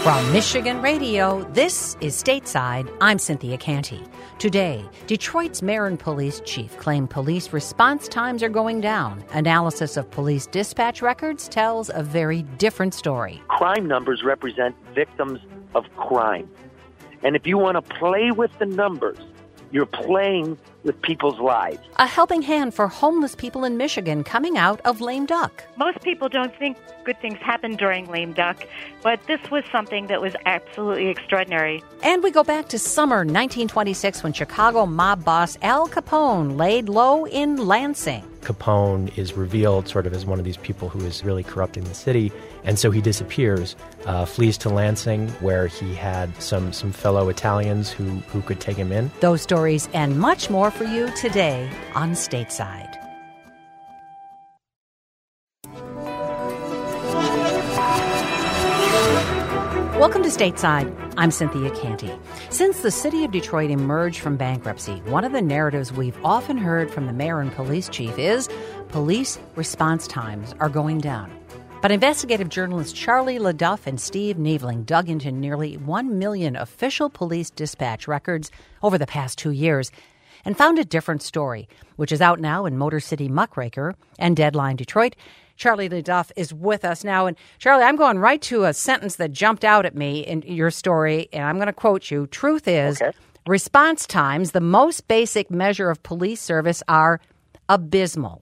From Michigan Radio, this is Stateside. I'm Cynthia Canty. Today, Detroit's mayor and police chief claim police response times are going down. Analysis of police dispatch records tells a very different story. Crime numbers represent victims of crime. And if you want to play with the numbers, you're playing with people's lives. A helping hand for homeless people in Michigan coming out of lame duck. Most people don't think good things happen during lame duck, but this was something that was absolutely extraordinary. And we go back to summer 1926 when Chicago mob boss Al Capone laid low in Lansing. Capone is revealed sort of as one of these people who is really corrupting the city, and so he disappears, flees to Lansing, where he had some fellow Italians who could take him in. Those stories and much more for you today on Stateside. Welcome to Stateside. I'm Cynthia Canty. Since the city of Detroit emerged from bankruptcy, one of the narratives we've often heard from the mayor and police chief is police response times are going down. But investigative journalists Charlie LeDuff and Steve Neveling dug into nearly 1 million official police dispatch records over the past 2 years and found a different story, which is out now in Motor City Muckraker and Deadline Detroit. Charlie LeDuff is with us now. And Charlie, I'm going right to a sentence that jumped out at me in your story, and I'm going to quote you. Truth is, response times, the most basic measure of police service, are abysmal.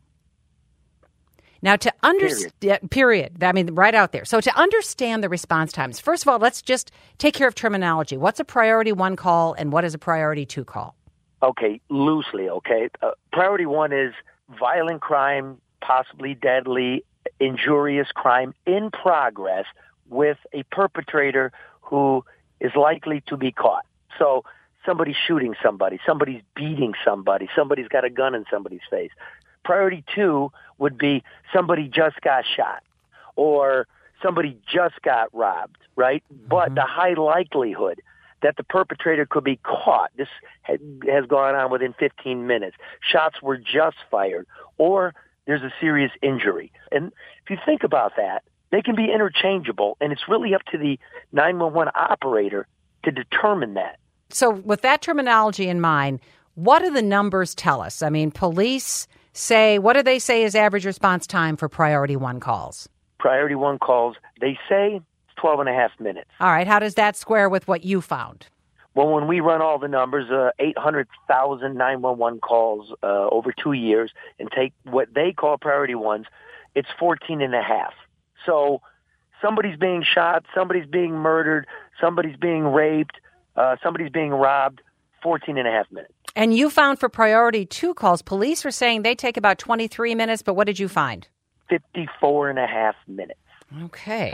Now, to understand, period. I mean, right out there. So to understand the response times, first of all, let's just take care of terminology. What's a priority 1 call and what is a priority 2 call? Okay, loosely, okay. Priority 1 is violent crime, possibly deadly, injurious crime in progress with a perpetrator who is likely to be caught. So somebody's shooting somebody, somebody's beating somebody, somebody's got a gun in somebody's face. Priority 2 would be somebody just got shot or somebody just got robbed, right? Mm-hmm. But the high likelihood that the perpetrator could be caught, this has gone on within 15 minutes. Shots were just fired, or there's a serious injury. And if you think about that, they can be interchangeable, and it's really up to the 911 operator to determine that. So with that terminology in mind, what do the numbers tell us? I mean, police say, what do they say is average response time for priority 1 calls? Priority 1 calls, they say 12 and a half minutes. All right. How does that square with what you found? Well, when we run all the numbers, 800,000 911 calls over 2 years and take what they call priority 1s, it's 14 and a half. So somebody's being shot, somebody's being murdered, somebody's being raped, somebody's being robbed, 14 and a half minutes. And you found for priority 2 calls, police were saying they take about 23 minutes, but what did you find? 54 and a half minutes. Okay.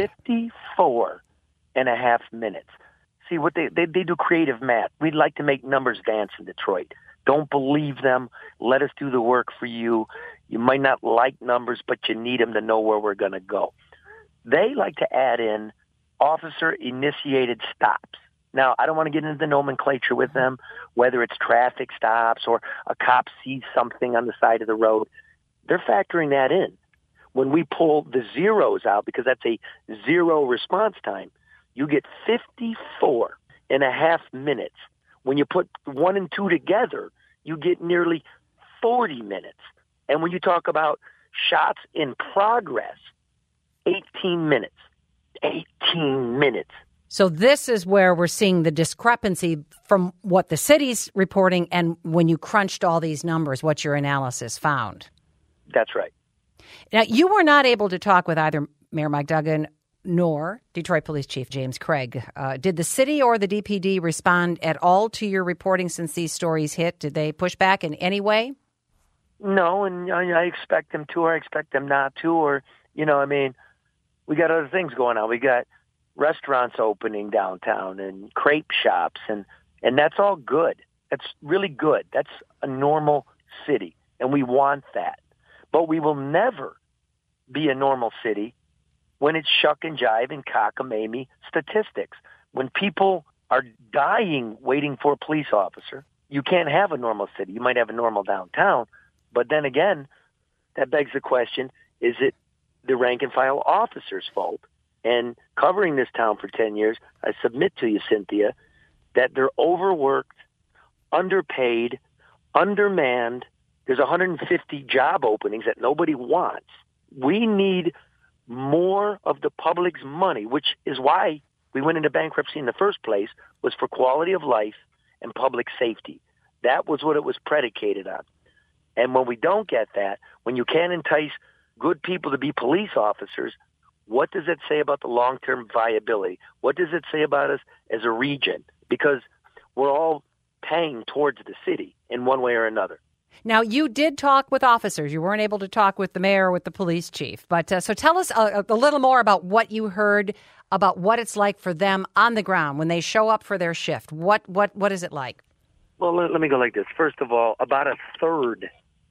54 and a half minutes. See, what they do creative math. We'd like to make numbers dance in Detroit. Don't believe them. Let us do the work for you. You might not like numbers, but you need them to know where we're going to go. They like to add in officer-initiated stops. Now, I don't want to get into the nomenclature with them, whether it's traffic stops or a cop sees something on the side of the road. They're factoring that in. When we pull the zeros out, because that's a 0 response time, you get 54 and a half minutes. When you put 1 and 2 together, you get nearly 40 minutes. And when you talk about shots in progress, 18 minutes. 18 minutes. So this is where we're seeing the discrepancy from what the city's reporting and when you crunched all these numbers, what your analysis found. That's right. Now, you were not able to talk with either Mayor Mike Duggan nor Detroit Police Chief James Craig. Did the city or the DPD respond at all to your reporting since these stories hit? Did they push back in any way? No, and I expect them to, or I expect them not to, or, we got other things going on. We got restaurants opening downtown and crepe shops, and that's all good. That's really good. That's a normal city, and we want that. But we will never be a normal city when it's shuck and jive and cockamamie statistics. When people are dying waiting for a police officer, you can't have a normal city. You might have a normal downtown, but then again, that begs the question, is it the rank and file officer's fault And covering this town for 10 years, I submit to you, Cynthia, that they're overworked, underpaid, undermanned. There's 150 job openings that nobody wants. We need more of the public's money, which is why we went into bankruptcy in the first place, was for quality of life and public safety. That was what it was predicated on. And when we don't get that, when you can't entice good people to be police officers, what does it say about the long-term viability? What does it say about us as a region? Because we're all paying towards the city in one way or another. Now, you did talk with officers. You weren't able to talk with the mayor or with the police chief. But so tell us a little more about what you heard, about what it's like for them on the ground when they show up for their shift. What is it like? Well, let me go like this. First of all, about a third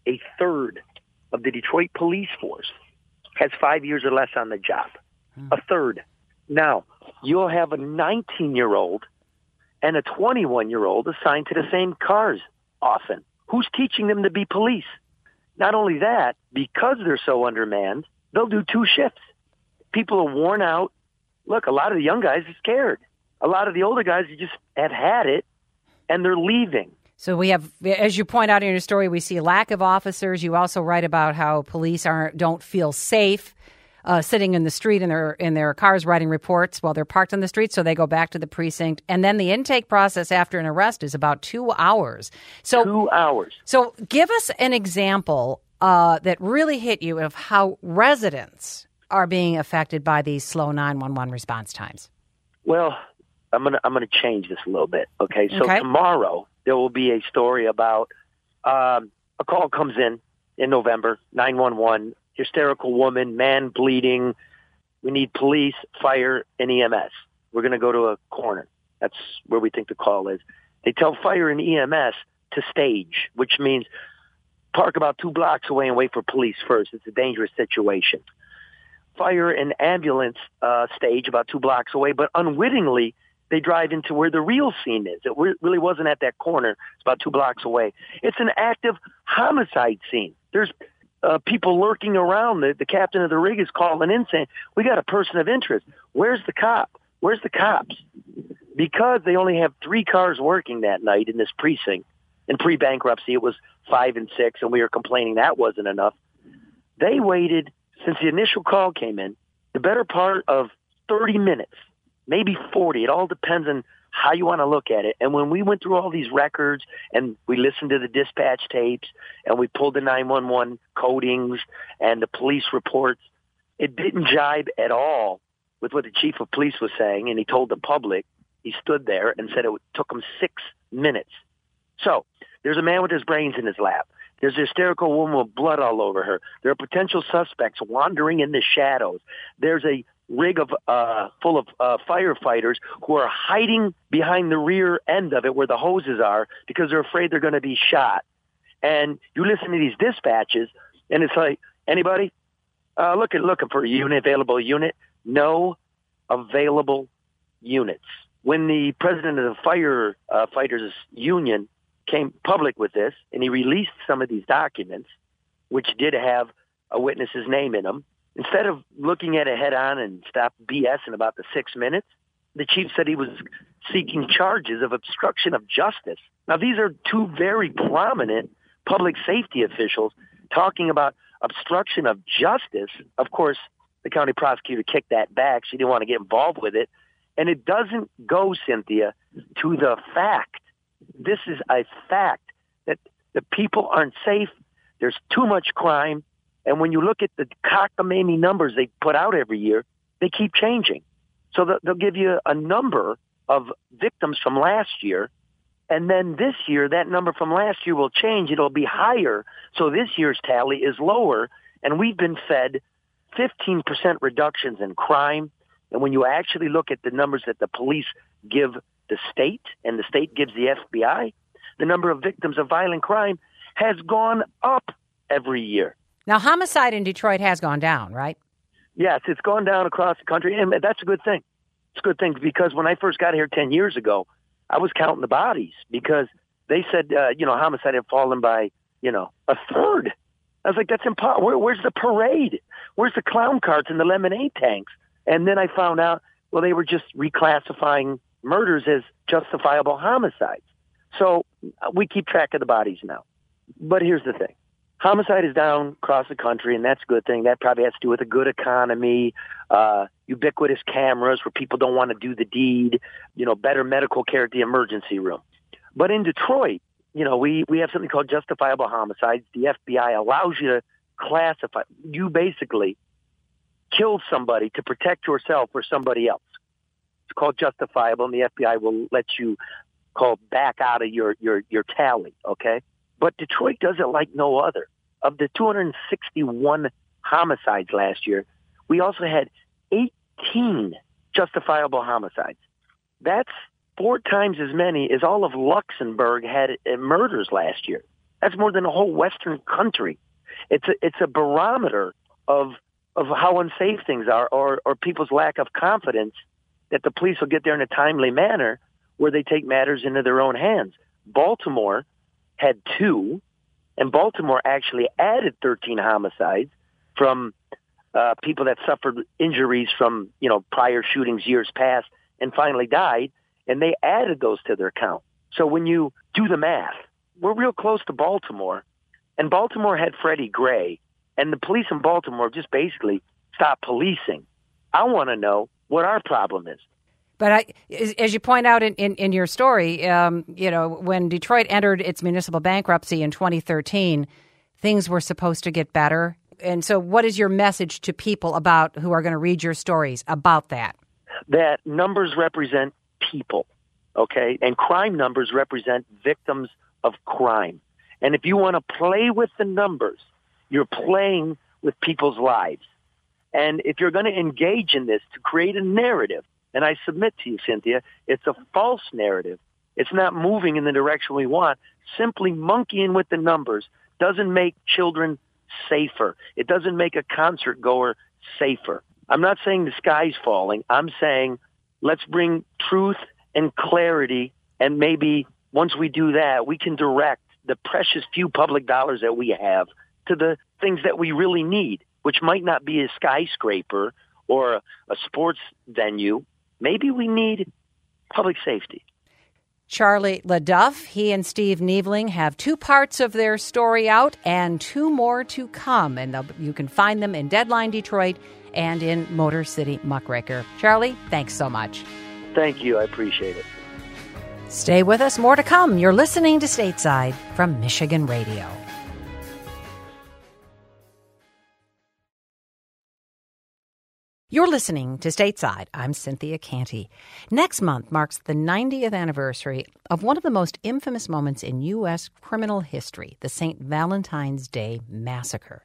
of the Detroit police force has 5 years or less on the job. A third. Now, you'll have a 19-year-old and a 21-year-old assigned to the same cars often. Who's teaching them to be police? Not only that, because they're so undermanned, they'll do 2 shifts. People are worn out. Look, a lot of the young guys are scared. A lot of the older guys just have had it, and they're leaving. So we have, as you point out in your story, we see a lack of officers. You also write about how police don't feel safe sitting in the street in their cars writing reports while they're parked on the street, so they go back to the precinct. And then the intake process after an arrest is about 2 hours. So 2 hours. So give us an example that really hit you of how residents are being affected by these slow 911 response times. Well, I'm gonna change this a little bit. Okay, so tomorrow there will be a story about a call comes in November, 911. Hysterical woman, man bleeding. We need police, fire, and EMS. We're going to go to a corner. That's where we think the call is. They tell fire and EMS to stage, which means park about 2 blocks away and wait for police first. It's a dangerous situation. Fire and ambulance stage about 2 blocks away, but unwittingly they drive into where the real scene is. It really wasn't at that corner. It's about 2 blocks away. It's an active homicide scene. There's people lurking around. The captain of the rig is calling in saying, we got a person of interest. Where's the cop? Where's the cops? Because they only have 3 cars working that night in this precinct. In pre-bankruptcy, it was 5 and 6, and we were complaining that wasn't enough. They waited, since the initial call came in, the better part of 30 minutes, maybe 40. It all depends on how you want to look at it. And when we went through all these records and we listened to the dispatch tapes and we pulled the 911 codings and the police reports, it didn't jibe at all with what the chief of police was saying. And he told the public, he stood there and said it took him 6 minutes. So there's a man with his brains in his lap. There's a hysterical woman with blood all over her. There are potential suspects wandering in the shadows. There's a rig of full of firefighters who are hiding behind the rear end of it where the hoses are because they're afraid they're going to be shot. And you listen to these dispatches, and it's like, anybody? Looking for a unit, available unit. No available units. When the president of the firefighters union came public with this, and he released some of these documents, which did have a witness's name in them, instead of looking at it head on and stop BSing about the 6 minutes, the chief said he was seeking charges of obstruction of justice. Now, these are 2 very prominent public safety officials talking about obstruction of justice. Of course, the county prosecutor kicked that back. She didn't want to get involved with it. And it doesn't go, Cynthia, to the fact. This is a fact that the people aren't safe. There's too much crime. And when you look at the cockamamie numbers they put out every year, they keep changing. So they'll give you a number of victims from last year, and then this year, that number from last year will change. It'll be higher. So this year's tally is lower, and we've been fed 15% reductions in crime. And when you actually look at the numbers that the police give the state, and the state gives the FBI, the number of victims of violent crime has gone up every year. Now, homicide in Detroit has gone down, right? Yes, it's gone down across the country, and that's a good thing. It's a good thing because when I first got here 10 years ago, I was counting the bodies because they said, homicide had fallen by, a third. I was like, that's impossible. Where's the parade? Where's the clown carts and the lemonade tanks? And then I found out, well, they were just reclassifying murders as justifiable homicides. So we keep track of the bodies now. But here's the thing. Homicide is down across the country, and that's a good thing. That probably has to do with a good economy, ubiquitous cameras where people don't want to do the deed, better medical care at the emergency room. But in Detroit, we have something called justifiable homicides. The FBI allows you to classify. You basically killed somebody to protect yourself or somebody else. It's called justifiable, and the FBI will let you back out of your tally, okay? But Detroit does it like no other. Of the 261 homicides last year, we also had 18 justifiable homicides. That's 4 times as many as all of Luxembourg had murders last year. That's more than the whole Western country. It's a barometer of how unsafe things are, or people's lack of confidence that the police will get there in a timely manner where they take matters into their own hands. Baltimore had 2, and Baltimore actually added 13 homicides from people that suffered injuries from, prior shootings years past and finally died, and they added those to their count. So when you do the math, we're real close to Baltimore, and Baltimore had Freddie Gray, and the police in Baltimore just basically stopped policing. I want to know what our problem is. But as you point out in your story, when Detroit entered its municipal bankruptcy in 2013, things were supposed to get better. And so what is your message to people who are going to read your stories about that? That numbers represent people, okay? And crime numbers represent victims of crime. And if you want to play with the numbers, you're playing with people's lives. And if you're going to engage in this to create a narrative, and I submit to you, Cynthia, it's a false narrative. It's not moving in the direction we want. Simply monkeying with the numbers doesn't make children safer. It doesn't make a concert goer safer. I'm not saying the sky's falling. I'm saying let's bring truth and clarity, and maybe once we do that, we can direct the precious few public dollars that we have to the things that we really need, which might not be a skyscraper or a sports venue. Maybe we need public safety. Charlie LeDuff, he and Steve Nievling have 2 parts of their story out and 2 more to come. And you can find them in Deadline Detroit and in Motor City Muckraker. Charlie, thanks so much. Thank you. I appreciate it. Stay with us. More to come. You're listening to Stateside from Michigan Radio. You're listening to Stateside. I'm Cynthia Canty. Next month marks the 90th anniversary of one of the most infamous moments in U.S. criminal history, the St. Valentine's Day Massacre.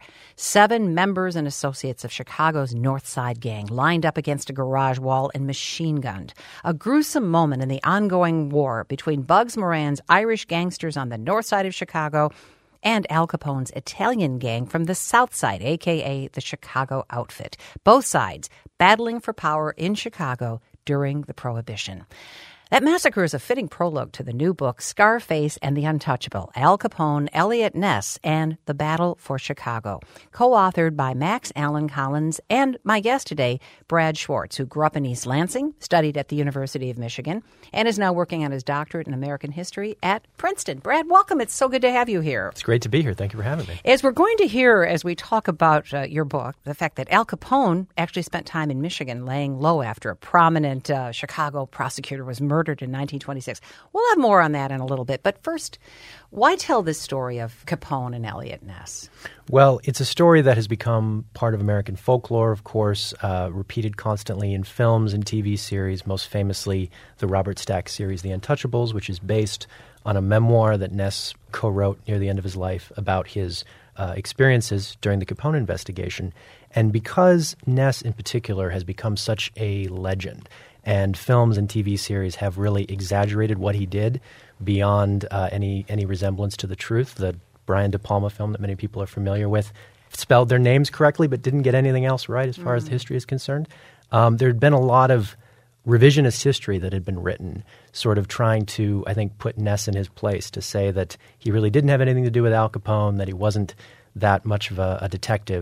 7 members and associates of Chicago's North Side Gang lined up against a garage wall and machine-gunned. A gruesome moment in the ongoing war between Bugs Moran's Irish gangsters on the north side of Chicago and Al Capone's Italian gang from the South Side, a.k.a. the Chicago Outfit. Both sides battling for power in Chicago during the Prohibition. That massacre is a fitting prologue to the new book, Scarface and the Untouchable, Al Capone, Eliot Ness, and the Battle for Chicago, co-authored by Max Allen Collins and my guest today, Brad Schwartz, who grew up in East Lansing, studied at the University of Michigan, and is now working on his doctorate in American history at Princeton. Brad, welcome. It's so good to have you here. It's great to be here. Thank you for having me. As we're going to hear as we talk about your book, the fact that Al Capone actually spent time in Michigan laying low after a prominent Chicago prosecutor was murdered in 1926. We'll have more on that in a little bit. But first, why tell this story of Capone and Eliot Ness? Well, it's a story that has become part of American folklore, of course, repeated constantly in films and TV series, most famously the Robert Stack series The Untouchables, which is based on a memoir that Ness co-wrote near the end of his life about his experiences during the Capone investigation. And because Ness in particular has become such a legend, and films and TV series have really exaggerated what he did beyond any resemblance to the truth. The Brian De Palma film that many people are familiar with spelled their names correctly but didn't get anything else right as far as the history is concerned. There had been a lot of revisionist history that had been written, sort of trying to, I think, put Ness in his place, to say that he really didn't have anything to do with Al Capone, that he wasn't that much of a detective.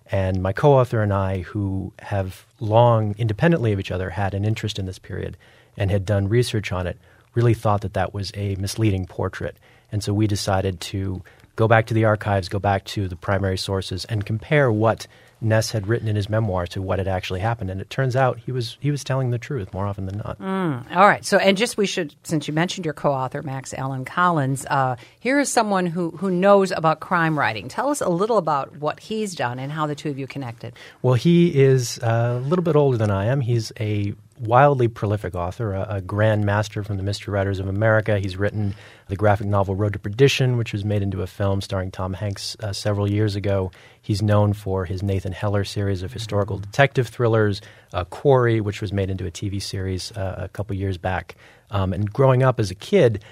And my co-author and I, who have long, independently of each other, had an interest in this period and had done research on it, really thought that that was a misleading portrait. And so we decided to go back to the archives, go back to the primary sources, and compare what Ness had written in his memoir to what had actually happened. And it turns out he was telling the truth more often than not. All right. So, and just we should, since you mentioned your co-author, Max Allan Collins, here is someone who knows about crime writing. Tell us a little about what he's done and how the two of you connected. Well, he is a little bit older than I am. He's a wildly prolific author, a grand master from the Mystery Writers of America. He's written the graphic novel Road to Perdition, which was made into a film starring Tom Hanks several years ago. He's known for his Nathan Heller series of historical detective thrillers, Quarry, which was made into a TV series a couple years back. And growing up as a kid,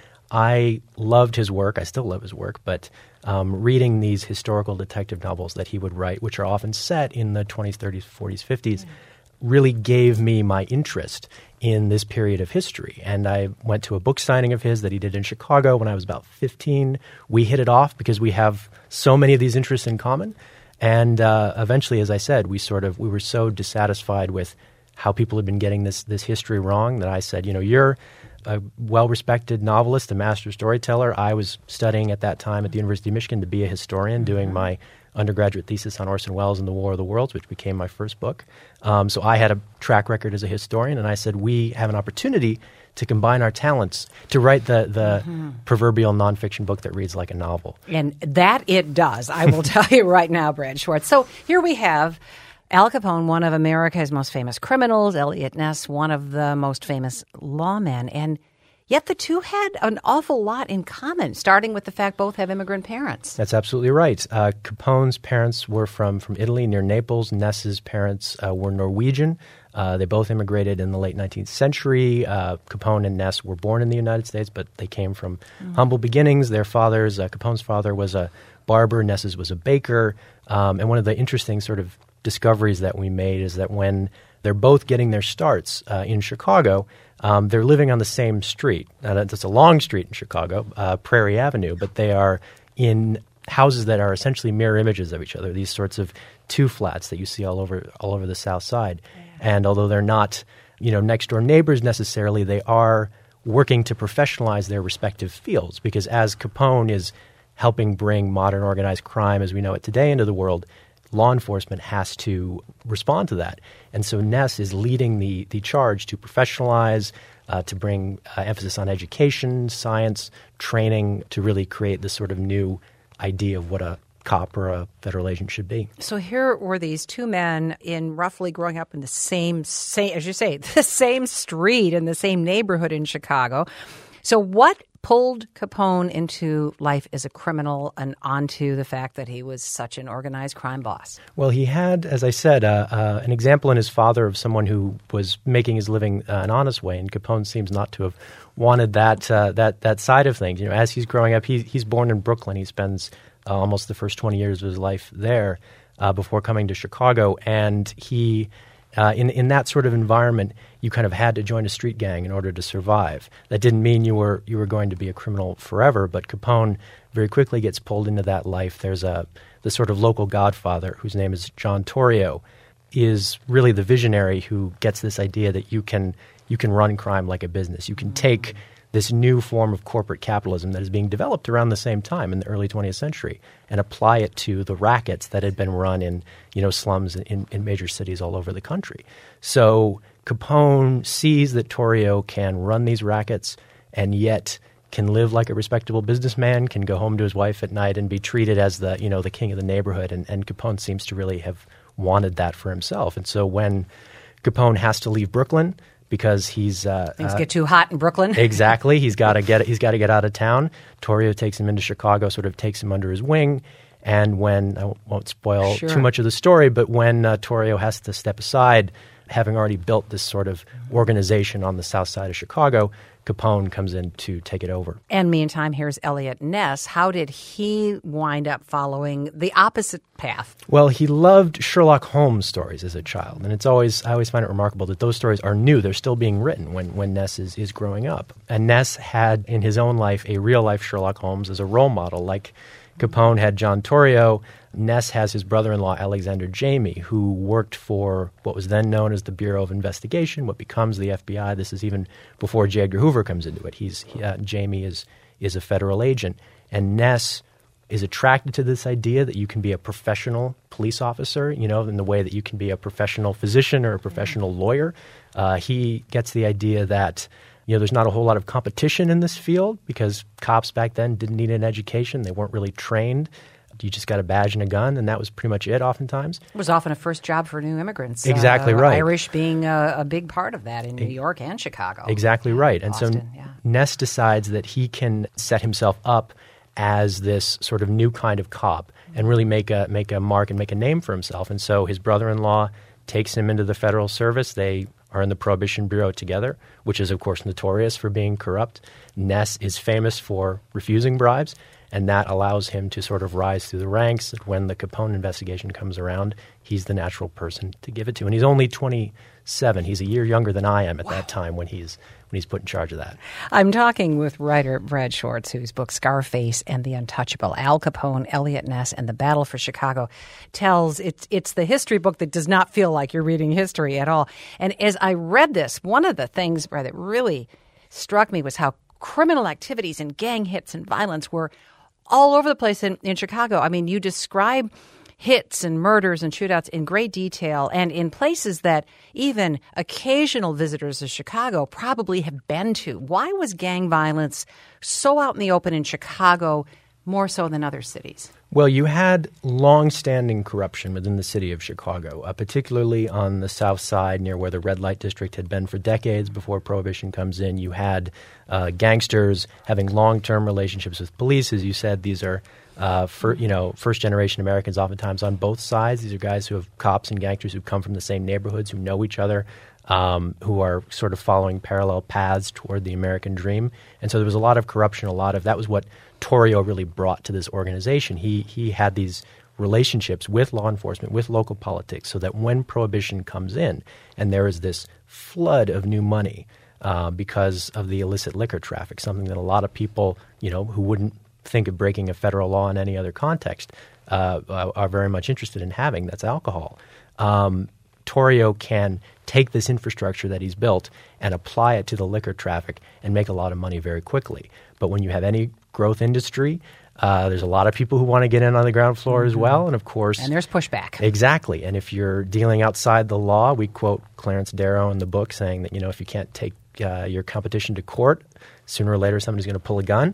I loved his work. I still love his work, but reading these historical detective novels that he would write, which are often set in the 20s, 30s, 40s, 50s, really gave me my interest in this period of history. And I went to a book signing of his that he did in Chicago when I was about 15. We hit it off because we have so many of these interests in common. And eventually, as I said, we were so dissatisfied with how people had been getting this history wrong that I said, you're a well-respected novelist, a master storyteller. I was studying at that time at the University of Michigan to be a historian, doing my undergraduate thesis on Orson Welles and the War of the Worlds, which became my first book. So I had a track record as a historian, and I said, we have an opportunity to combine our talents to write the proverbial nonfiction book that reads like a novel. And that it does. I will tell you right now, Brad Schwartz. So here we have Al Capone, one of America's most famous criminals, Eliot Ness, one of the most famous lawmen, and yet the two had an awful lot in common, starting with the fact both have immigrant parents. That's absolutely right. Capone's parents were from Italy, near Naples. Ness's parents were Norwegian. They both immigrated in the late 19th century. Capone and Ness were born in the United States, but they came from humble beginnings. Their fathers, Capone's father was a barber, Ness's was a baker. And one of the interesting sort of discoveries that we made is that when they're both getting their starts in Chicago, they're living on the same street. It's a long street in Chicago, Prairie Avenue, but they are in houses that are essentially mirror images of each other, these sorts of two flats that you see all over the South Side. Yeah. And although they're not, next door neighbors necessarily, they are working to professionalize their respective fields, because as Capone is helping bring modern organized crime as we know it today into the world, law enforcement has to respond to that. And so Ness is leading the charge to professionalize, to bring emphasis on education, science, training, to really create this sort of new idea of what a cop or a federal agent should be. So here were these two men in roughly growing up in the same, as you say, the same street in the same neighborhood in Chicago. So what pulled Capone into life as a criminal and onto the fact that he was such an organized crime boss? Well, he had, as I said, an example in his father of someone who was making his living an honest way, and Capone seems not to have wanted that side of things. As he's growing up, he's born in Brooklyn. He spends almost the first 20 years of his life there before coming to Chicago, and he in that sort of environment, you kind of had to join a street gang in order to survive. That didn't mean you were going to be a criminal forever, but Capone very quickly gets pulled into that life. There's the sort of local godfather whose name is John Torrio, is really the visionary who gets this idea that you can run crime like a business. You can take this new form of corporate capitalism that is being developed around the same time in the early 20th century and apply it to the rackets that had been run in slums in major cities all over the country. So Capone sees that Torrio can run these rackets and yet can live like a respectable businessman, can go home to his wife at night and be treated as the king of the neighborhood. And Capone seems to really have wanted that for himself. And so when Capone has to leave Brooklyn, because things get too hot in Brooklyn. Exactly. He's got to get out of town. Torrio takes him into Chicago, sort of takes him under his wing. And when, I won't spoil too much of the story, but when Torrio has to step aside, having already built this sort of organization on the south side of Chicago, Capone comes in to take it over. And meantime, here's Eliot Ness. How did he wind up following the opposite path? Well, he loved Sherlock Holmes stories as a child. And I always find it remarkable that those stories are new. They're still being written when Ness is growing up. And Ness had in his own life a real-life Sherlock Holmes as a role model, like Capone had John Torrio. Ness has his brother-in-law, Alexander Jamie, who worked for what was then known as the Bureau of Investigation, what becomes the FBI. This is even before J. Edgar Hoover comes into it. Jamie is a federal agent. And Ness is attracted to this idea that you can be a professional police officer, in the way that you can be a professional physician or a professional lawyer. He gets the idea that there's not a whole lot of competition in this field because cops back then didn't need an education. They weren't really trained. You just got a badge and a gun, and that was pretty much it oftentimes. It was often a first job for new immigrants. Exactly right. Irish being a big part of that in New York and Chicago. Exactly right. And Boston, so Ness decides that he can set himself up as this sort of new kind of cop and really make a mark and make a name for himself. And so his brother-in-law takes him into the federal service. They are in the Prohibition Bureau together, which is, of course, notorious for being corrupt. Ness is famous for refusing bribes, and that allows him to sort of rise through the ranks. When the Capone investigation comes around, he's the natural person to give it to. And he's only 27. He's a year younger than I am at that time when he's put in charge of that. I'm talking with writer Brad Schwartz, whose book Scarface and the Untouchable, Al Capone, Eliot Ness, and the Battle for Chicago tells it's the history book that does not feel like you're reading history at all. And as I read this, one of the things, Brad, that really struck me was how criminal activities and gang hits and violence were all over the place in Chicago. I mean, you describe hits and murders and shootouts in great detail and in places that even occasional visitors to Chicago probably have been to. Why was gang violence so out in the open in Chicago more so than other cities? Well, you had long-standing corruption within the city of Chicago, particularly on the south side near where the red light district had been for decades before Prohibition comes in. You had gangsters having long-term relationships with police. As you said, these are first-generation Americans oftentimes on both sides. These are guys who have cops and gangsters who come from the same neighborhoods, who know each other, who are sort of following parallel paths toward the American dream. And so there was a lot of corruption, that was what Torrio really brought to this organization. He had these relationships with law enforcement, with local politics, so that when Prohibition comes in and there is this flood of new money because of the illicit liquor traffic, something that a lot of people, who wouldn't think of breaking a federal law in any other context, are very much interested in having, that's alcohol. Torrio can take this infrastructure that he's built and apply it to the liquor traffic and make a lot of money very quickly. But when you have any growth industry, there's a lot of people who want to get in on the ground floor as well. And of course... And there's pushback. Exactly. And if you're dealing outside the law, we quote Clarence Darrow in the book saying that, if you can't take your competition to court, sooner or later somebody's going to pull a gun.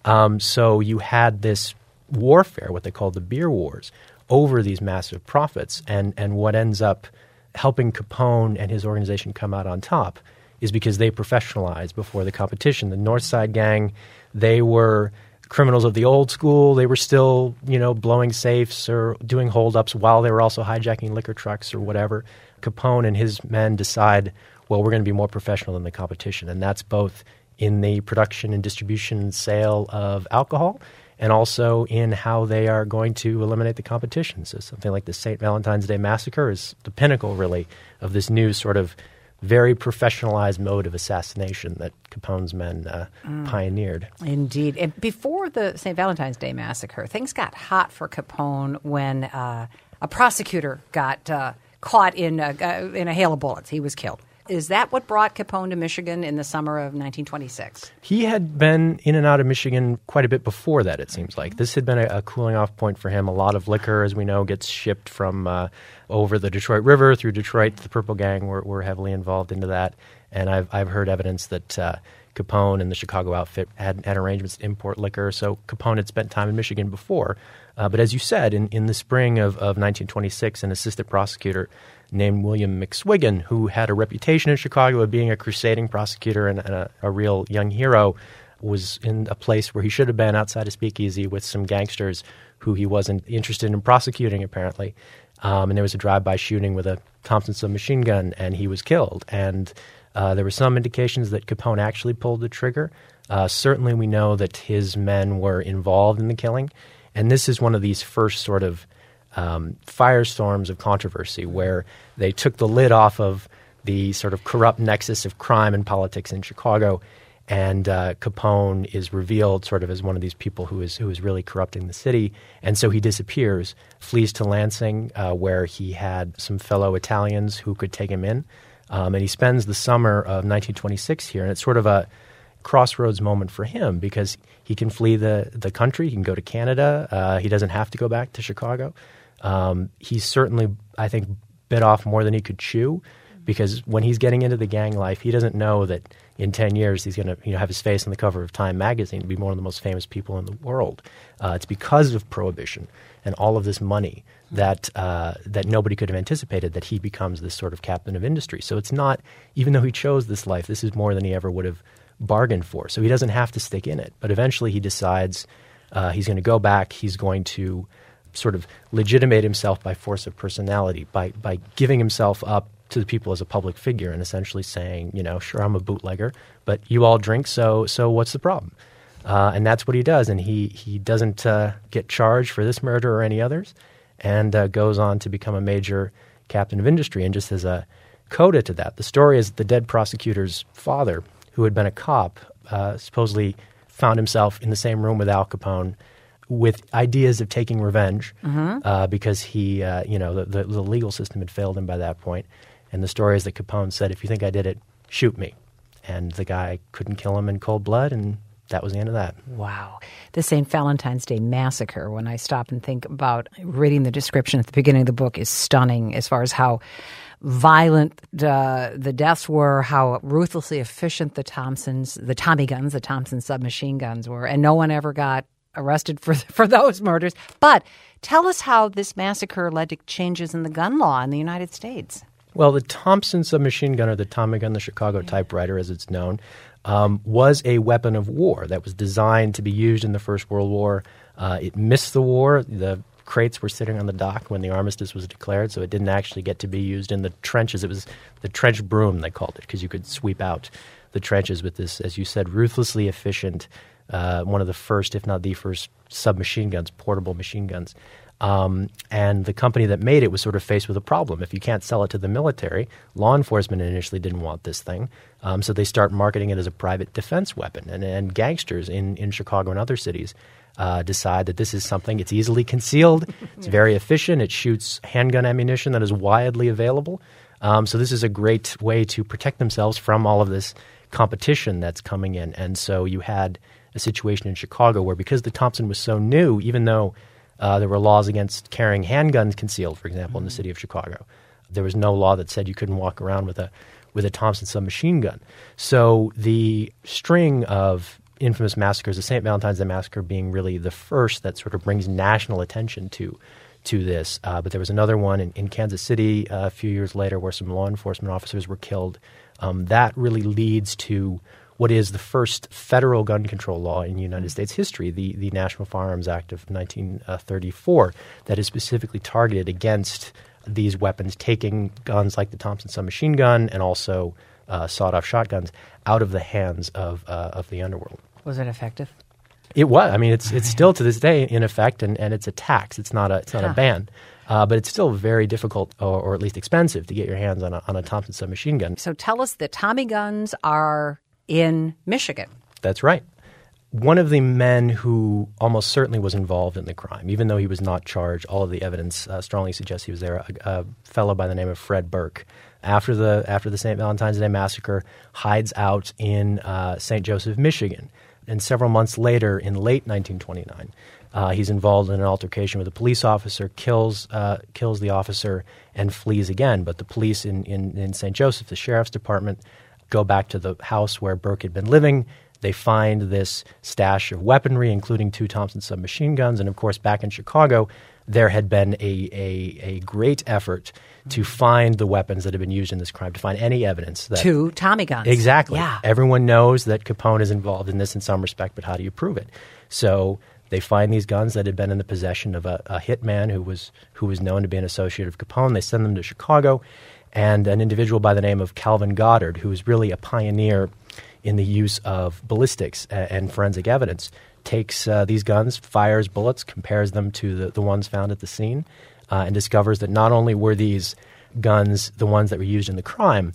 So you had this warfare, what they call the beer wars, over these massive profits. And what ends up helping Capone and his organization come out on top is because they professionalized before the competition. The North Side Gang, they were criminals of the old school. They were still, blowing safes or doing holdups while they were also hijacking liquor trucks or whatever. Capone and his men decide, well, we're going to be more professional than the competition. And that's both in the production and distribution and sale of alcohol and also in how they are going to eliminate the competition. So something like the St. Valentine's Day Massacre is the pinnacle, really, of this new sort of very professionalized mode of assassination that Capone's men pioneered. Indeed. And before the St. Valentine's Day Massacre, things got hot for Capone when a prosecutor got caught in a hail of bullets. He was killed. Is that what brought Capone to Michigan in the summer of 1926? He had been in and out of Michigan quite a bit before that, it seems like. This had been a cooling off point for him. A lot of liquor, as we know, gets shipped from over the Detroit River through Detroit. The Purple Gang were heavily involved into that. And I've heard evidence that Capone and the Chicago outfit had arrangements to import liquor. So Capone had spent time in Michigan before. But as you said, in the spring of 1926, an assistant prosecutor named William McSwiggan, who had a reputation in Chicago of being a crusading prosecutor and a real young hero, was in a place where he should have been outside a speakeasy with some gangsters who he wasn't interested in prosecuting, apparently. And there was a drive-by shooting with a Thompson submachine gun, and he was killed. And there were some indications that Capone actually pulled the trigger. Certainly we know that his men were involved in the killing. And this is one of these first sort of firestorms of controversy where they took the lid off of the sort of corrupt nexus of crime and politics in Chicago And Capone is revealed sort of as one of these people who is really corrupting the city. And so he disappears, flees to Lansing, where he had some fellow Italians who could take him in. And he spends the summer of 1926 here. And it's sort of a crossroads moment for him because he can flee the country. He can go to Canada. He doesn't have to go back to Chicago. He's certainly, I think, bit off more than he could chew because when he's getting into the gang life, he doesn't know that in 10 years he's going to have his face on the cover of Time magazine and be one of the most famous people in the world. It's because of Prohibition and all of this money that nobody could have anticipated that he becomes this sort of captain of industry. So it's not, even though he chose this life, this is more than he ever would have bargained for. So he doesn't have to stick in it. But eventually he decides he's going to go back. He's going to sort of legitimate himself by force of personality, by giving himself up to the people as a public figure and essentially saying, sure, I'm a bootlegger, but you all drink, so what's the problem? And that's what he does. And he doesn't get charged for this murder or any others and goes on to become a major captain of industry. And just as a coda to that, the story is the dead prosecutor's father, who had been a cop, supposedly found himself in the same room with Al Capone with ideas of taking revenge because he, the legal system had failed him by that point. And the story is that Capone said, if you think I did it, shoot me. And the guy couldn't kill him in cold blood, and that was the end of that. Wow. The St. Valentine's Day Massacre, when I stop and think about reading the description at the beginning of the book, is stunning as far as how violent the deaths were, how ruthlessly efficient the Tommy guns, the Thompson submachine guns were, and no one ever got arrested for those murders. But tell us how this massacre led to changes in the gun law in the United States. Well, the Thompson submachine gun, or the Tommy gun, the Chicago typewriter as it's known, was a weapon of war that was designed to be used in the First World War. It missed the war. The crates were sitting on the dock when the armistice was declared, so it didn't actually get to be used in the trenches. It was the trench broom, they called it, because you could sweep out the trenches with this, as you said, ruthlessly efficient, one of the first, if not the first, submachine guns, portable machine guns. And the company that made it was sort of faced with a problem. If you can't sell it to the military, law enforcement initially didn't want this thing, so they start marketing it as a private defense weapon. And gangsters in Chicago and other cities decide that this is something, it's easily concealed, it's very efficient, it shoots handgun ammunition that is widely available. So this is a great way to protect themselves from all of this competition that's coming in. And so you had a situation in Chicago where, because the Thompson was so new, even though there were laws against carrying handguns concealed, for example, in the city of Chicago, there was no law that said you couldn't walk around with a Thompson submachine gun. So the string of infamous massacres, the St. Valentine's Day Massacre being really the first that sort of brings national attention to this. But there was another one in Kansas City a few years later where some law enforcement officers were killed. That really leads to what is the first federal gun control law in United States history, the National Firearms Act of 1934, that is specifically targeted against these weapons, taking guns like the Thompson submachine gun and also sawed-off shotguns out of the hands of the underworld. Was it effective? It was. I mean, it's still to this day in effect, and it's a tax. It's not a ban. But it's still very difficult, or at least expensive, to get your hands on a Thompson submachine gun. So tell us that Tommy guns are in Michigan. That's right. One of the men who almost certainly was involved in the crime, even though he was not charged, all of the evidence strongly suggests he was there, a fellow by the name of Fred Burke. After the St. Valentine's Day Massacre, hides out in St. Joseph, Michigan. And several months later, in late 1929, he's involved in an altercation with a police officer, kills the officer, and flees again. But the police in St. Joseph, the sheriff's department, go back to the house where Burke had been living. They find this stash of weaponry, including 2 Thompson submachine guns. And, of course, back in Chicago, there had been a great effort to find the weapons that had been used in this crime, to find any evidence that— 2 Tommy guns. Exactly. Yeah. Everyone knows that Capone is involved in this in some respect, but how do you prove it? So they find these guns that had been in the possession of a hitman who was known to be an associate of Capone. They send them to Chicago, and an individual by the name of Calvin Goddard, who is really a pioneer in the use of ballistics and forensic evidence, takes these guns, fires bullets, compares them to the ones found at the scene, and discovers that not only were these guns the ones that were used in the crime,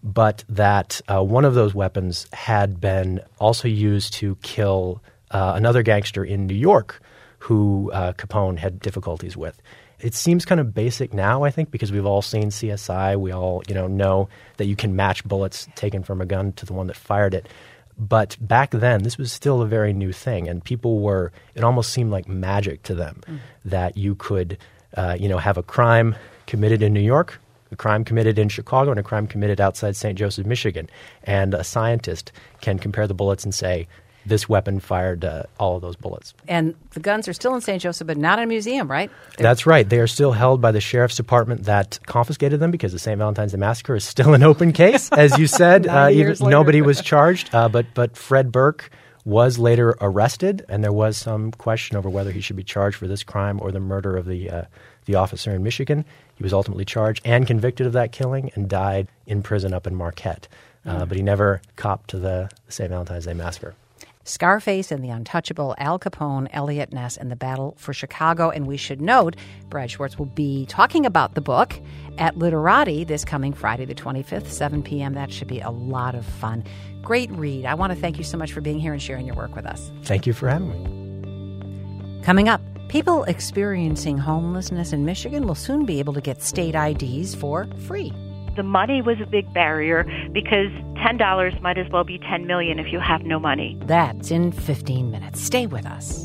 but that one of those weapons had been also used to kill another gangster in New York who Capone had difficulties with. It seems kind of basic now, I think, because we've all seen CSI. We all, know that you can match bullets taken from a gun to the one that fired it. But back then, this was still a very new thing, and it almost seemed like magic to them that you could, have a crime committed in New York, a crime committed in Chicago, and a crime committed outside St. Joseph, Michigan. And a scientist can compare the bullets and say, this weapon fired all of those bullets. And the guns are still in St. Joseph, but not in a museum, right? That's right. They are still held by the sheriff's department that confiscated them because the St. Valentine's Day Massacre is still an open case. As you said, nobody was charged, but Fred Burke was later arrested, and there was some question over whether he should be charged for this crime or the murder of the officer in Michigan. He was ultimately charged and convicted of that killing and died in prison up in Marquette. But he never copped to the St. Valentine's Day Massacre. Scarface and the Untouchable, Al Capone, Eliot Ness, and the Battle for Chicago. And we should note, Brad Schwartz will be talking about the book at Literati this coming Friday the 25th, 7 p.m. That should be a lot of fun. Great read. I want to thank you so much for being here and sharing your work with us. Thank you for having me. Coming up, people experiencing homelessness in Michigan will soon be able to get state IDs for free. The money was a big barrier because $10 might as well be $10 million if you have no money. That's in 15 minutes. Stay with us.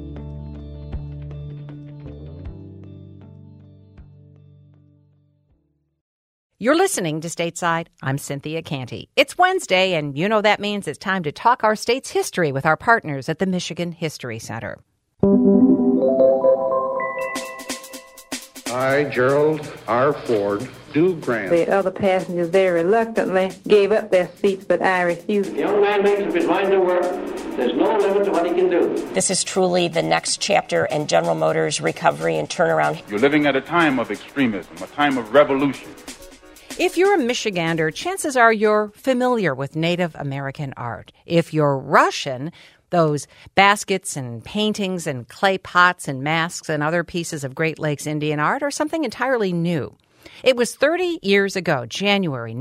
You're listening to Stateside. I'm Cynthia Canty. It's Wednesday, and you know that means it's time to talk our state's history with our partners at the Michigan History Center. I, Gerald R. Ford, do grant. The other passengers very reluctantly gave up their seats, but I refused. The young man makes up his mind to work. There's no limit to what he can do. This is truly the next chapter in General Motors' recovery and turnaround. You're living at a time of extremism, a time of revolution. If you're a Michigander, chances are you're familiar with Native American art. If you're Russian, those baskets and paintings and clay pots and masks and other pieces of Great Lakes Indian art are something entirely new. It was 30 years ago, January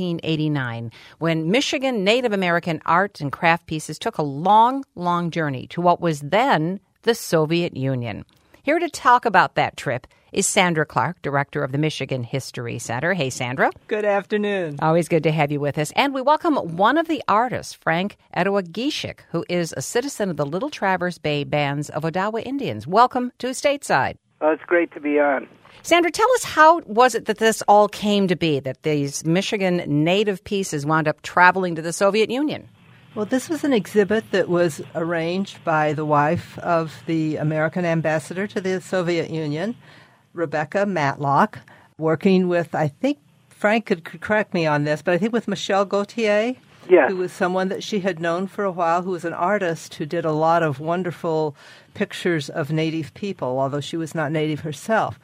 1989, when Michigan Native American art and craft pieces took a long, long journey to what was then the Soviet Union. Here to talk about that trip is Sandra Clark, director of the Michigan History Center. Hey, Sandra. Good afternoon. Always good to have you with us. And we welcome one of the artists, Frank Edowagishik, who is a citizen of the Little Traverse Bay Bands of Odawa Indians. Welcome to Stateside. Oh, it's great to be on. Sandra, tell us, how was it that this all came to be, that these Michigan native pieces wound up traveling to the Soviet Union? Well, this was an exhibit that was arranged by the wife of the American ambassador to the Soviet Union, Rebecca Matlock, working with, I think, Frank could correct me on this, but I think with Michel Gauthier, who was someone that she had known for a while, who was an artist who did a lot of wonderful pictures of Native people, although she was not Native herself.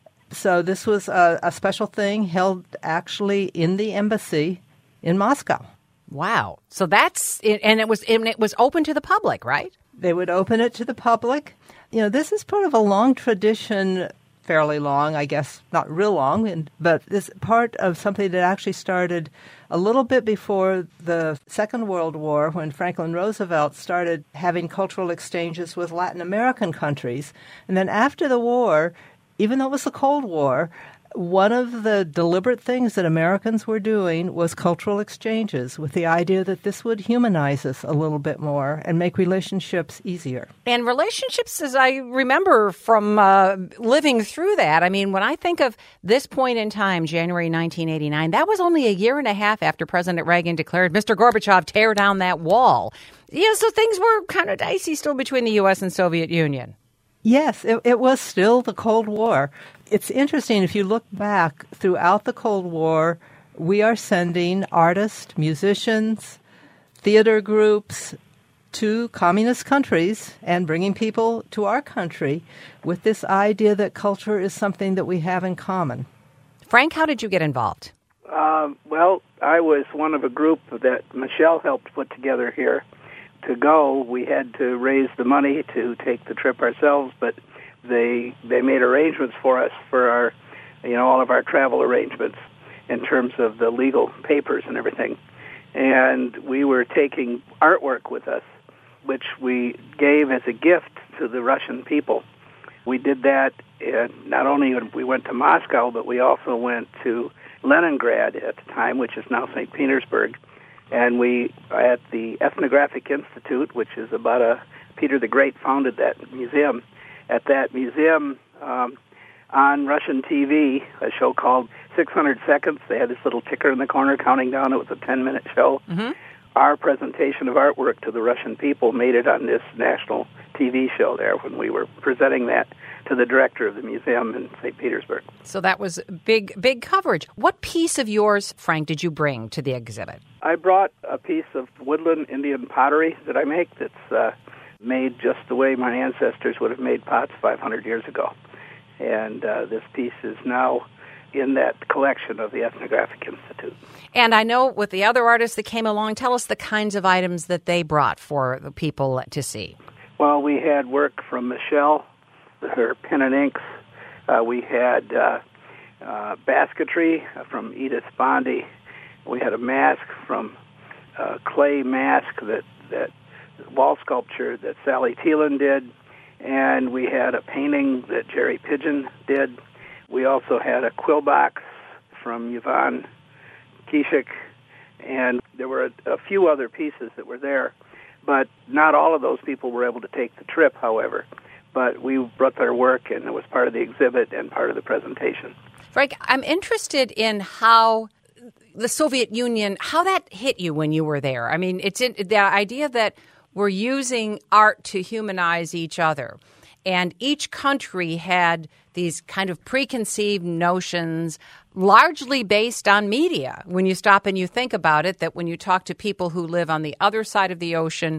So this was a special thing held actually in the embassy in Moscow. Wow. So that's it, and it was open to the public, right? They would open it to the public. You know, this is part of a long tradition, fairly long, I guess, not real long, but this part of something that actually started a little bit before the Second World War, when Franklin Roosevelt started having cultural exchanges with Latin American countries. And then after the war, even though it was the Cold War, one of the deliberate things that Americans were doing was cultural exchanges, with the idea that this would humanize us a little bit more and make relationships easier. And relationships, as I remember from living through that, I mean, when I think of this point in time, January 1989, that was only a year and a half after President Reagan declared, Mr. Gorbachev, tear down that wall. Yeah, so things were kind of dicey still between the U.S. and Soviet Union. Yes, it was still the Cold War. It's interesting, if you look back throughout the Cold War, we are sending artists, musicians, theater groups to communist countries and bringing people to our country with this idea that culture is something that we have in common. Frank, how did you get involved? Well, I was one of a group that Michelle helped put together here. To go, we had to raise the money to take the trip ourselves, but they made arrangements for us for our, all of our travel arrangements. in terms of the legal papers and everything. And we were taking artwork with us, which we gave as a gift to the Russian people. We did that, not only when we went to Moscow, but we also went to Leningrad at the time, which is now St. Petersburg. And we, at the Ethnographic Institute, which is about Peter the Great founded that museum. At that museum, on Russian TV, a show called 600 Seconds, they had this little ticker in the corner counting down. It was a 10-minute show. Mm-hmm. Our presentation of artwork to the Russian people made it on this national TV show there when we were presenting that to the director of the museum in St. Petersburg. So that was big coverage. What piece of yours, Frank, did you bring to the exhibit? I brought a piece of woodland Indian pottery that I make that's made just the way my ancestors would have made pots 500 years ago. And this piece is now in that collection of the Ethnographic Institute. And I know with the other artists that came along, tell us the kinds of items that they brought for the people to see. Well, we had work from Michelle, her pen and inks. We had basketry from Edith Bondy. We had a mask from clay mask that wall sculpture that Sally Thielen did. And we had a painting that Jerry Pigeon did. We also had a quill box from Yvonne Kishik, and there were a few other pieces that were there. But not all of those people were able to take the trip, however. But we brought their work, and it was part of the exhibit and part of the presentation. Frank, I'm interested in how the Soviet Union, how that hit you when you were there. I mean, it's the idea that we're using art to humanize each other. And each country had these kind of preconceived notions, largely based on media. When you stop and you think about it, that when you talk to people who live on the other side of the ocean,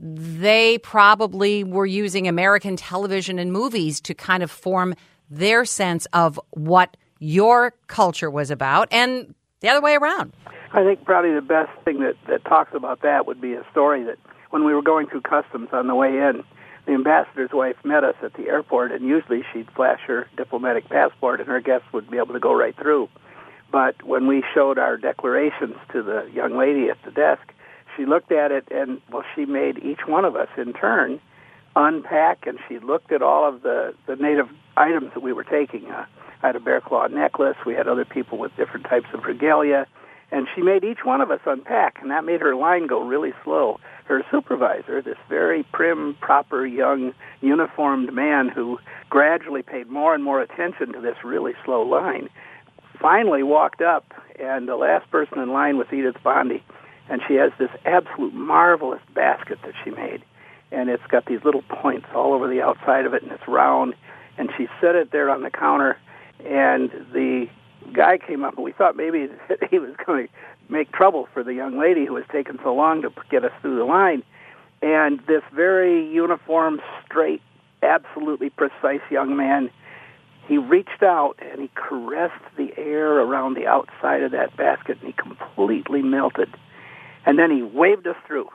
they probably were using American television and movies to kind of form their sense of what your culture was about, and the other way around. I think probably the best thing that talks about that would be a story that when we were going through customs on the way in, the ambassador's wife met us at the airport, and usually she'd flash her diplomatic passport and her guests would be able to go right through. But when we showed our declarations to the young lady at the desk, she looked at it and, well, she made each one of us in turn unpack, and she looked at all of the native items that we were taking. I had a bear claw necklace. We had other people with different types of regalia. And she made each one of us unpack, and that made her line go really slow. Her supervisor, this very prim, proper, young, uniformed man who gradually paid more and more attention to this really slow line, finally walked up, and the last person in line was Edith Bondy, and she has this absolute marvelous basket that she made, and it's got these little points all over the outside of it, and it's round, and she set it there on the counter, and the guy came up, and we thought maybe he was going to make trouble for the young lady who was taking so long to get us through the line. And this very uniform, straight, absolutely precise young man, he reached out and he caressed the air around the outside of that basket, and he completely melted. And then he waved us through.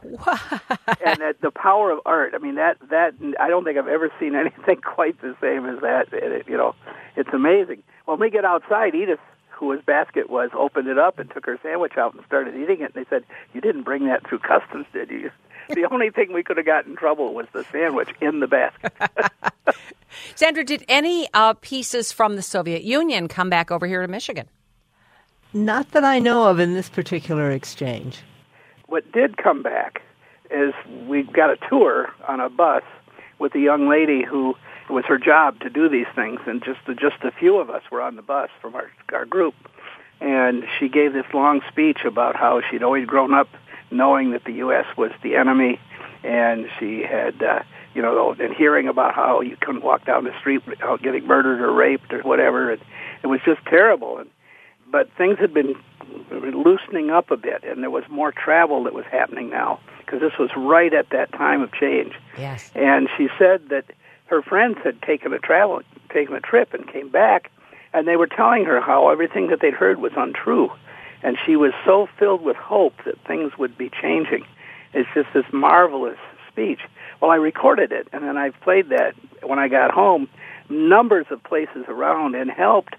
And the power of art, I mean, that I don't think I've ever seen anything quite the same as that. It's amazing. When we get outside, Edith, whose basket was, opened it up and took her sandwich out and started eating it. And they said, "You didn't bring that through customs, did you?" The only thing we could have got in trouble was the sandwich in the basket. Sandra, did any pieces from the Soviet Union come back over here to Michigan? Not that I know of in this particular exchange. What did come back is we got a tour on a bus with a young lady who it was her job to do these things, and just a few of us were on the bus from our group. And she gave this long speech about how she'd always grown up knowing that the U.S. was the enemy, and she had, and hearing about how you couldn't walk down the street without getting murdered or raped or whatever. And it was just terrible. But things had been loosening up a bit, and there was more travel that was happening now, because this was right at that time of change. Yes. And she said that her friends had taken a trip and came back, and they were telling her how everything that they'd heard was untrue. And she was so filled with hope that things would be changing. It's just this marvelous speech. Well, I recorded it, and then I played that when I got home, numbers of places around, and helped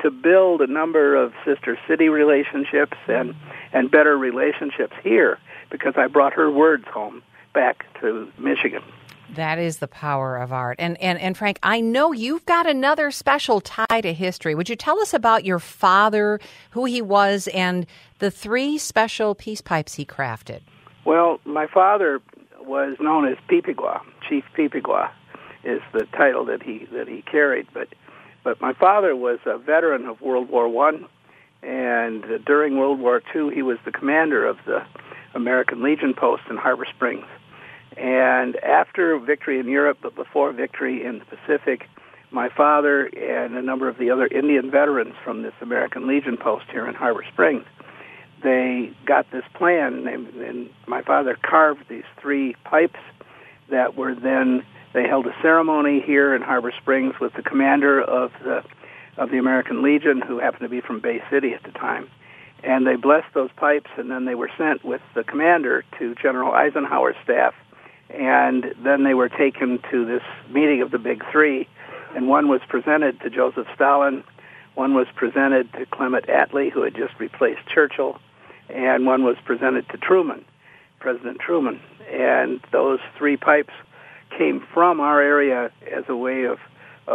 to build a number of sister city relationships and better relationships here because I brought her words home back to Michigan. That is the power of art. And Frank, I know you've got another special tie to history. Would you tell us about your father, who he was, and the 3 special peace pipes he crafted? Well, my father was known as Pipigua. Chief Pipigua is the title that he carried. But my father was a veteran of World War I, and during World War II, he was the commander of the American Legion post in Harbor Springs. And after victory in Europe, but before victory in the Pacific, my father and a number of the other Indian veterans from this American Legion post here in Harbor Springs, they got this plan, and my father carved these 3 pipes that were then, they held a ceremony here in Harbor Springs with the commander of the American Legion, who happened to be from Bay City at the time. And they blessed those pipes, and then they were sent with the commander to General Eisenhower's staff. And then they were taken to this meeting of the Big 3, and one was presented to Joseph Stalin, one was presented to Clement Attlee, who had just replaced Churchill, and one was presented to Truman, President Truman. And those 3 pipes came from our area as a way of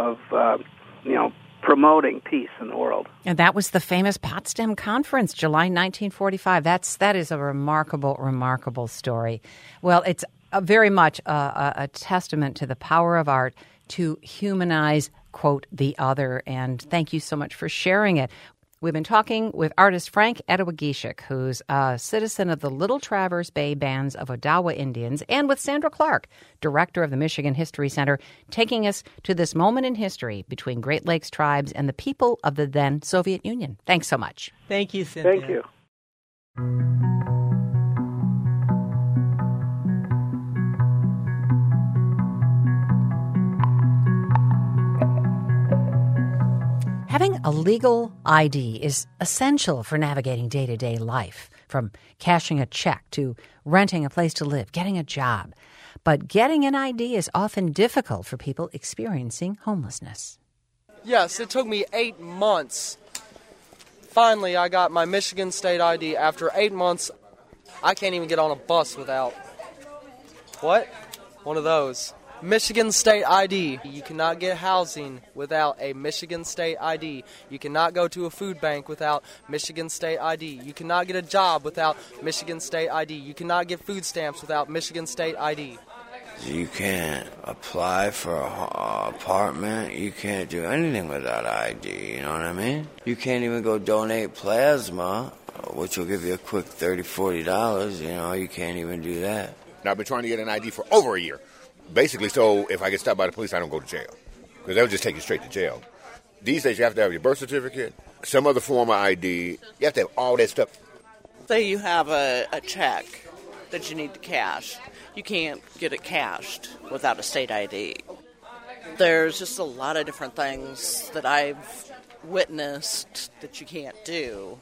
promoting peace in the world. And that was the famous Potsdam Conference, July 1945. That is a remarkable, remarkable story. Well, it's very much a testament to the power of art to humanize, quote, the other. And thank you so much for sharing it. We've been talking with artist Frank Edwagishik, who's a citizen of the Little Traverse Bay Bands of Odawa Indians, and with Sandra Clark, director of the Michigan History Center, taking us to this moment in history between Great Lakes tribes and the people of the then Soviet Union. Thanks so much. Thank you, Cynthia. Thank you. Having a legal ID is essential for navigating day-to-day life, from cashing a check to renting a place to live, getting a job. But getting an ID is often difficult for people experiencing homelessness. Yes, it took me 8 months. Finally, I got my Michigan State ID. After 8 months, I can't even get on a bus without... What? One of those. Michigan State ID. You cannot get housing without a Michigan State ID. You cannot go to a food bank without Michigan State ID. You cannot get a job without Michigan State ID. You cannot get food stamps without Michigan State ID. You can't apply for an apartment. You can't do anything without ID, you know what I mean? You can't even go donate plasma, which will give you a quick $30, $40, you know, you can't even do that. Now, I've been trying to get an ID for over a year. Basically, so if I get stopped by the police, I don't go to jail. Because they'll just take you straight to jail. These days, you have to have your birth certificate, some other form of ID. You have to have all that stuff. Say you have a check that you need to cash. You can't get it cashed without a state ID. There's just a lot of different things that I've witnessed that you can't do.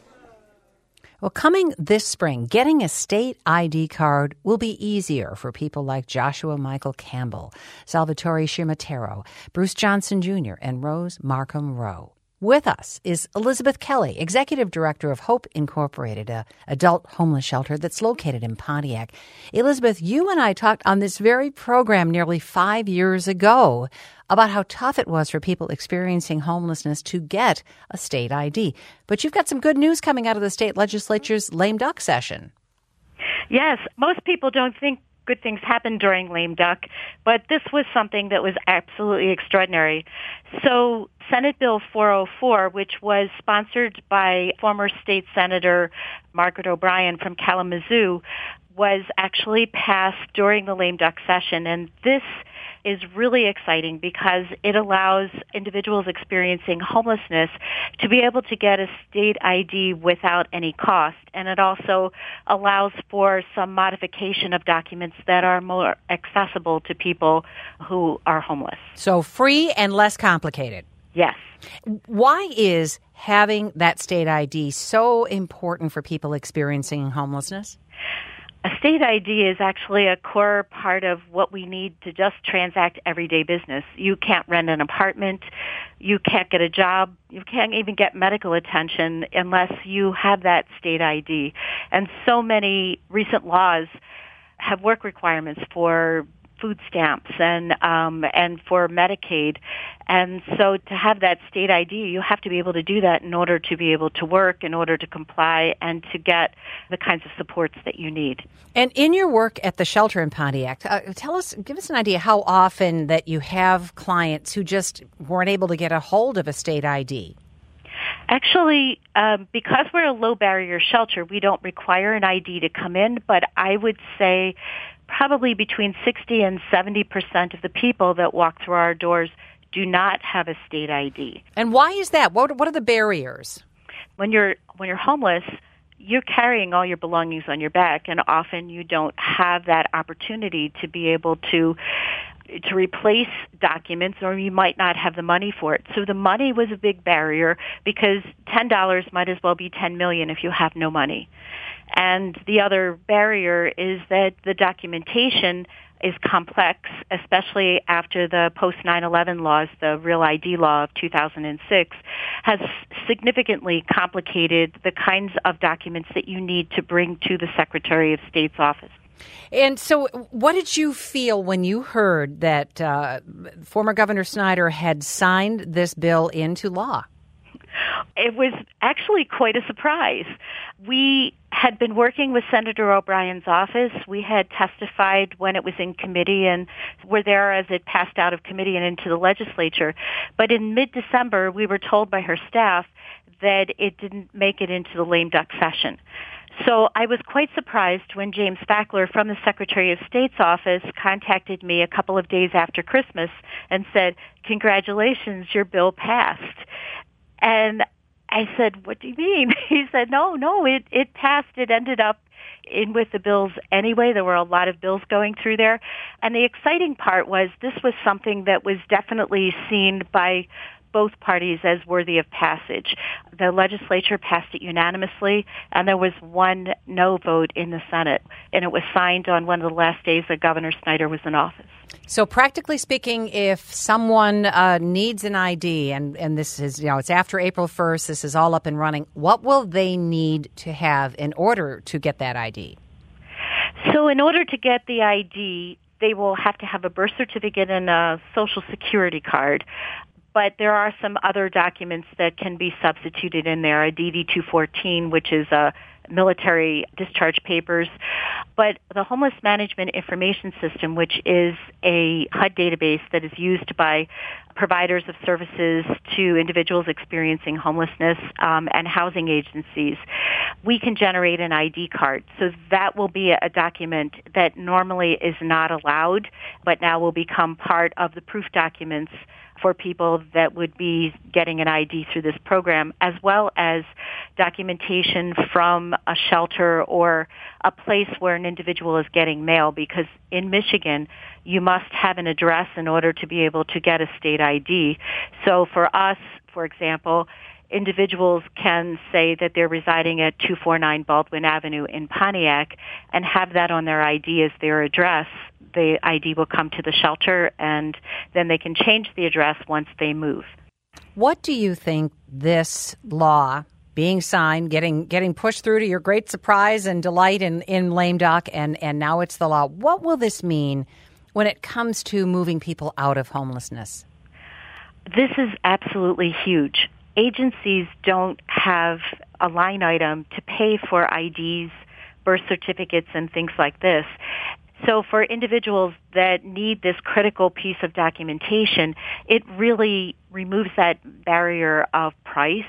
Well, coming this spring, getting a state ID card will be easier for people like Joshua Michael Campbell, Salvatore Shimatero, Bruce Johnson Jr., and Rose Markham Rowe. With us is Elizabeth Kelly, Executive Director of Hope Incorporated, an adult homeless shelter that's located in Pontiac. Elizabeth, you and I talked on this very program nearly 5 years ago about how tough it was for people experiencing homelessness to get a state ID. But you've got some good news coming out of the state legislature's lame duck session. Yes, most people don't think good things happen during lame duck, but this was something that was absolutely extraordinary. So Senate Bill 404, which was sponsored by former state senator Margaret O'Brien from Kalamazoo, was actually passed during the lame duck session. And this is really exciting because it allows individuals experiencing homelessness to be able to get a state ID without any cost. And it also allows for some modification of documents that are more accessible to people who are homeless. So free and less complicated. Yes. Why is having that state ID so important for people experiencing homelessness? A state ID is actually a core part of what we need to just transact everyday business. You can't rent an apartment. You can't get a job. You can't even get medical attention unless you have that state ID. And so many recent laws have work requirements for food stamps and for Medicaid. And so to have that state ID, you have to be able to do that in order to be able to work, in order to comply, and to get the kinds of supports that you need. And in your work at the shelter in Pontiac, give us an idea how often that you have clients who just weren't able to get a hold of a state ID. Actually, because we're a low-barrier shelter, we don't require an ID to come in, but I would say probably between 60 and 70% of the people that walk through our doors do not have a state ID. And why is that? What are the barriers? When you're homeless, you're carrying all your belongings on your back, and often you don't have that opportunity to be able to replace documents, or you might not have the money for it. So the money was a big barrier, because $10 might as well be $10 million if you have no money. And the other barrier is that the documentation is complex, especially after the post-9/11 laws. The Real ID law of 2006 has significantly complicated the kinds of documents that you need to bring to the Secretary of State's office. And so what did you feel when you heard that former Governor Snyder had signed this bill into law? It was actually quite a surprise. We had been working with Senator O'Brien's office. We had testified when it was in committee and were there as it passed out of committee and into the legislature. But in mid-December, we were told by her staff that it didn't make it into the lame duck session. So I was quite surprised when James Fackler from the Secretary of State's office contacted me a couple of days after Christmas and said, "Congratulations, your bill passed." And I said, "What do you mean?" He said, no, it passed. It ended up in with the bills anyway. There were a lot of bills going through there. And the exciting part was this was something that was definitely seen by both parties as worthy of passage. The legislature passed it unanimously, and there was one no vote in the Senate, and it was signed on one of the last days that Governor Snyder was in office. So practically speaking, if someone needs an ID, and this is, it's after April 1st, this is all up and running, what will they need to have in order to get that ID? So in order to get the ID, they will have to have a birth certificate and a Social Security card. But there are some other documents that can be substituted in there, a DD-214, which is a military discharge papers. But the Homeless Management Information System, which is a HUD database that is used by providers of services to individuals experiencing homelessness and housing agencies, we can generate an ID card. So that will be a document that normally is not allowed, but now will become part of the proof documents for people that would be getting an ID through this program, as well as documentation from a shelter or a place where an individual is getting mail, because in Michigan, you must have an address in order to be able to get a state ID. So for us, for example, individuals can say that they're residing at 249 Baldwin Avenue in Pontiac and have that on their ID as their address. The ID will come to the shelter, and then they can change the address once they move. What do you think this law being signed, getting pushed through to your great surprise and delight in lame duck, and now it's the law, what will this mean when it comes to moving people out of homelessness? This is absolutely huge. Agencies don't have a line item to pay for IDs, birth certificates, and things like this. So for individuals that need this critical piece of documentation, it really removes that barrier of price.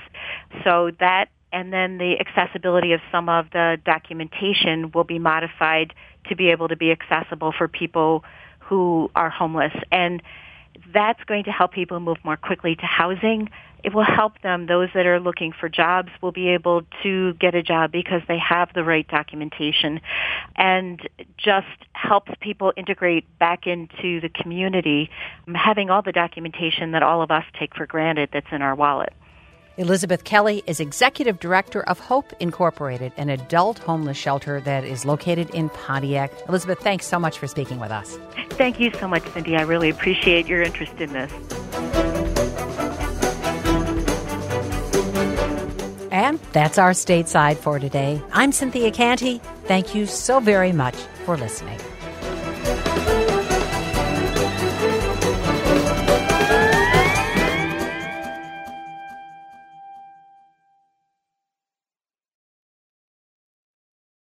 So that, and then the accessibility of some of the documentation will be modified to be able to be accessible for people who are homeless. And that's going to help people move more quickly to housing. It will help them. Those that are looking for jobs will be able to get a job because they have the right documentation, and just helps people integrate back into the community, having all the documentation that all of us take for granted that's in our wallet. Elizabeth Kelly is Executive Director of Hope Incorporated, an adult homeless shelter that is located in Pontiac. Elizabeth, thanks so much for speaking with us. Thank you so much, Cindy. I really appreciate your interest in this. And that's our Stateside for today. I'm Cynthia Canty. Thank you so very much for listening.